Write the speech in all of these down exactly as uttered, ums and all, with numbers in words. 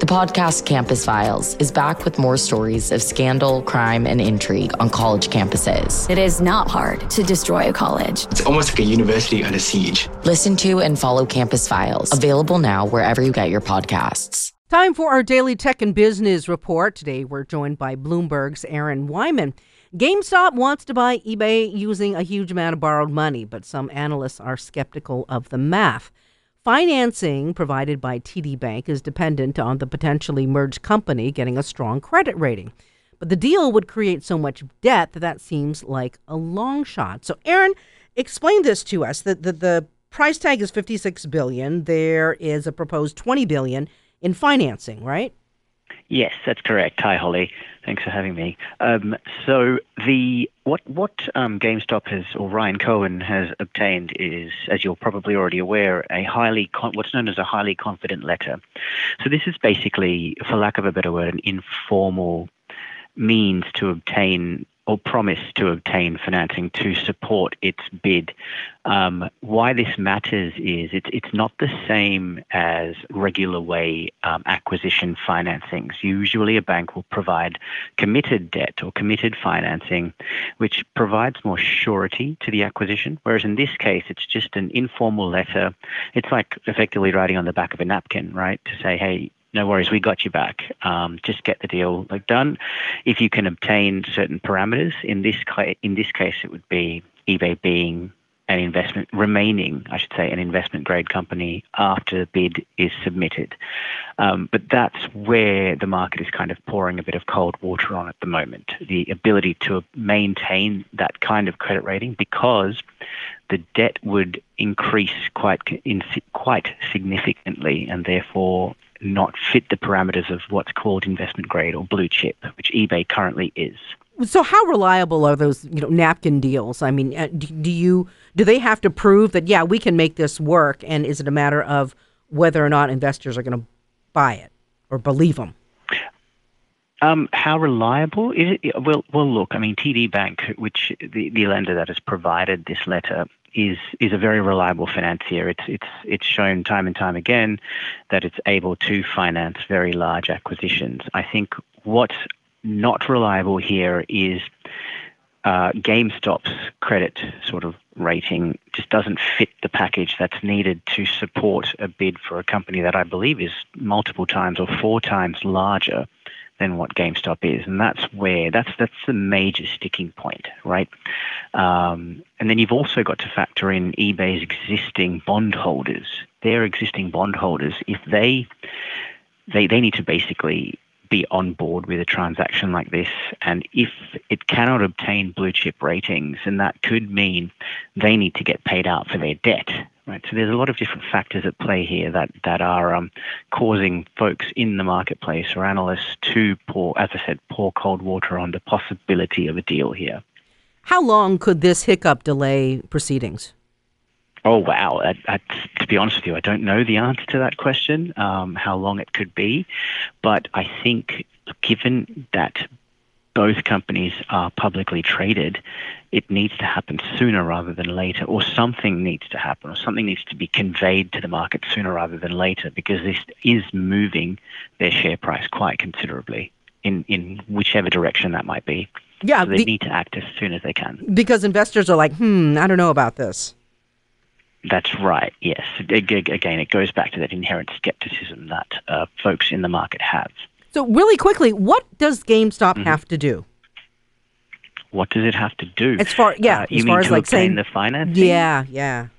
The podcast Campus Files is back with more stories of scandal, crime, and intrigue on college campuses. It is not hard to destroy a college. It's almost like a university under siege. Listen to and follow Campus Files, available now wherever you get your podcasts. Time for our daily tech and business report. Today we're joined by Bloomberg's Aaron Wyman. GameStop wants to buy eBay using a huge amount of borrowed money, but some analysts are skeptical of the math. Financing provided by T D Bank is dependent on the potentially merged company getting a strong credit rating. But the deal would create so much debt that that seems like a long shot. So, Aaron, explain this to us. The, the, the price tag is fifty-six billion dollars. There is a proposed twenty billion dollars in financing, right? Yes, that's correct. Hi, Holly. Thanks for having me. Um, so the what what um, GameStop has, or Ryan Cohen has obtained is, as you're probably already aware, a highly con- what's known as a highly confident letter. So this is basically, for lack of a better word, an informal means to obtain or promise to obtain financing to support its bid. Um, why this matters is it's it's not the same as regular way um, acquisition financings. Usually a bank will provide committed debt or committed financing, which provides more surety to the acquisition, whereas in this case, it's just an informal letter. It's like effectively writing on the back of a napkin, right, to say, hey, no worries, we got you back. Um, just get the deal like done. If you can obtain certain parameters, in this case, in this case, it would be eBay being an investment, remaining, I should say, an investment grade company after the bid is submitted. Um, but that's where the market is kind of pouring a bit of cold water on at the moment. The ability to maintain that kind of credit rating, because the debt would increase quite in, quite significantly, and therefore not fit the parameters of what's called investment grade or blue chip, which eBay currently is. So how reliable are those, you know, napkin deals? I mean, do, do you do they have to prove that, yeah, we can make this work, and is it a matter of whether or not investors are going to buy it or believe them? Um, how reliable is it? Well, well, look, I mean, T D Bank, which the, the lender that has provided this letter, is is a very reliable financier. It's it's it's shown time and time again that it's able to finance very large acquisitions. I think what's not reliable here is uh, GameStop's credit sort of rating just doesn't fit the package that's needed to support a bid for a company that I believe is multiple times or four times larger than what GameStop is. And that's where, that's that's the major sticking point, right? Um, and then you've also got to factor in eBay's existing bondholders. Their existing bondholders, if they, they, they need to basically be on board with a transaction like this. And if it cannot obtain blue chip ratings, then that could mean they need to get paid out for their debt. Right, so there's a lot of different factors at play here that that are um, causing folks in the marketplace or analysts to pour, as I said, pour cold water on the possibility of a deal here. How long could this hiccup delay proceedings? Oh, wow. That, that's, to be honest with you, I don't know the answer to that question, um, how long it could be. But I think given that both companies are publicly traded, it needs to happen sooner rather than later, or something needs to happen, or something needs to be conveyed to the market sooner rather than later, because this is moving their share price quite considerably in, in whichever direction that might be. Yeah, so they the, need to act as soon as they can. Because investors are like, hmm, I don't know about this. That's right, yes. Again, it goes back to that inherent skepticism that uh, folks in the market have. So really quickly, what does GameStop mm-hmm. have to do? What does it have to do? As far, yeah, uh, as you far mean as to like obtain saying the financing? Yeah, yeah.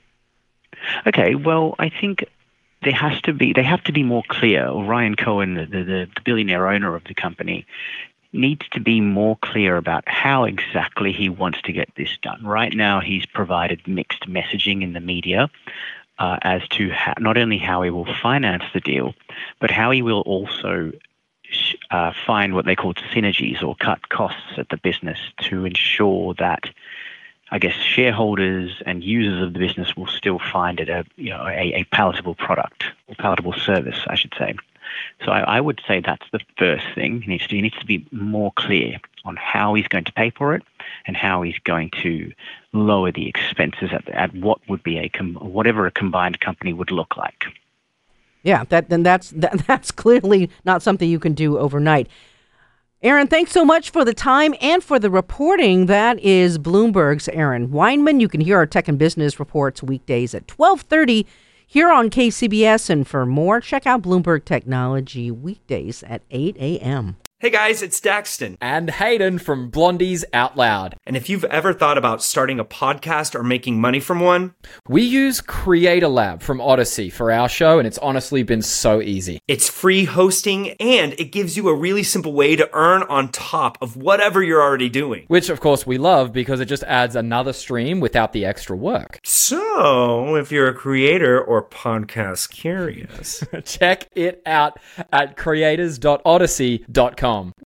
Okay, well, I think there has to be. They have to be more clear. Or Ryan Cohen, the, the, the billionaire owner of the company, needs to be more clear about how exactly he wants to get this done. Right now, he's provided mixed messaging in the media uh, as to how, not only how he will finance the deal, but how he will also Uh, find what they call synergies or cut costs at the business to ensure that, I guess, shareholders and users of the business will still find it a you know a, a palatable product or palatable service, I should say. So I, I would say that's the first thing. He needs to he needs to be more clear on how he's going to pay for it and how he's going to lower the expenses at, at what would be a com- whatever a combined company would look like. Yeah, that then that's that, that's clearly not something you can do overnight. Aaron, thanks so much for the time and for the reporting. That is Bloomberg's Aaron Weinman. You can hear our Tech and Business reports weekdays at twelve thirty here on K C B S. And for more, check out Bloomberg Technology weekdays at eight a.m. Hey guys, it's Daxton. And Hayden from Blondies Out Loud. And if you've ever thought about starting a podcast or making money from one, we use Creator Lab from Odyssey for our show, and it's honestly been so easy. It's free hosting, and it gives you a really simple way to earn on top of whatever you're already doing. Which, of course, we love because it just adds another stream without the extra work. So, if you're a creator or podcast curious, check it out at creators dot odyssey dot com.